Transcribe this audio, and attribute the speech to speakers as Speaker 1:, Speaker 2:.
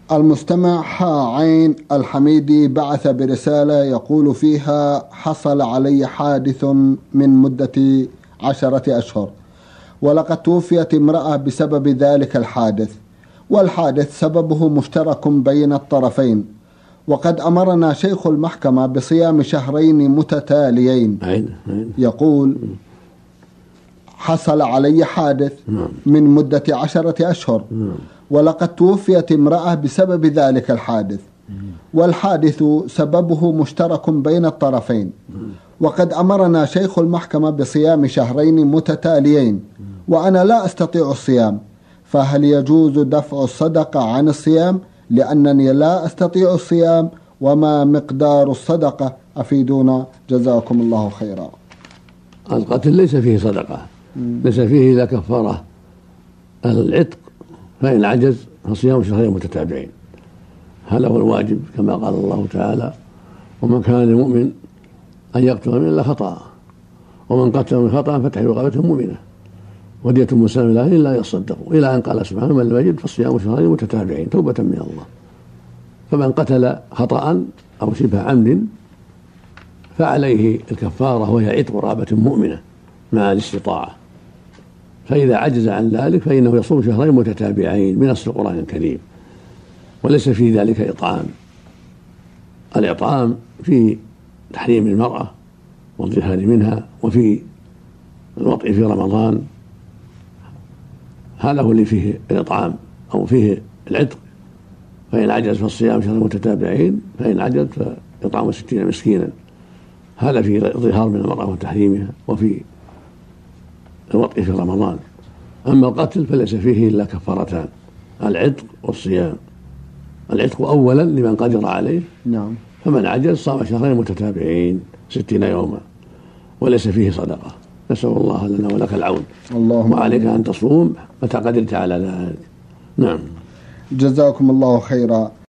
Speaker 1: المستمع عين الحميدي بعث برسالة يقول فيها: حصل علي حادث من مدة 10 أشهر، ولقد توفيت امرأة بسبب ذلك الحادث، والحادث سببه مشترك بين الطرفين، وقد أمرنا شيخ المحكمة بصيام 2 متتاليين. يقول: حصل علي حادث من مدة 10 أشهر، ولقد توفيت امرأة بسبب ذلك الحادث، والحادث سببه مشترك بين الطرفين، وقد أمرنا شيخ المحكمة بصيام 2 متتاليين، وأنا لا أستطيع الصيام، فهل يجوز دفع الصدقة عن الصيام لأنني لا أستطيع الصيام؟ وما مقدار الصدقة؟ أفيدونا جزاكم الله خيرا.
Speaker 2: القتل ليس فيه صدقة، ليس فيه إلا كفارة العتق، فإن عجز فصيام 2 متتابعين، هذا هو الواجب كما قال الله تعالى: ومن كان للمؤمن أن يقتل من إلا خطأ، ومن قتل من خطأ فتحرير رقبة مؤمنة ودية مسلمة له إلا يصدقوا، إلى أن قال سبحانه: من لم يجد فصيام 2 متتابعين توبة من الله. فمن قتل خطأ أو شبه عمد فعليه الكفارة، وهي عتق رقبة مؤمنة مع الاستطاعة. فإذا عجز عن ذلك فإنه يصوم 2 متتابعين بنص القرآن الكريم، وليس في ذلك إطعام. الإطعام في تحريم المرأة والظهار منها، وفي الوطء في رمضان، هذا هو اللي فيه الإطعام أو فيه العتق. فإن عجز فالصيام 2 متتابعين، فإن عجز فإطعام 60 مسكينا، هذا في الظهار من المرأة وتحريمها، وفي الوطء في رمضان. أما القتل فليس فيه إلا كفارتان: العتق والصيام. العتق أولا لمن قدر عليه، فمن عجز صام 2 متتابعين 60 يوما، وليس فيه صدقة. نسأل الله لنا ولك العون، وعليك أن تصوم متى قدرت على ذلك. نعم.
Speaker 1: جزاكم الله خيرا.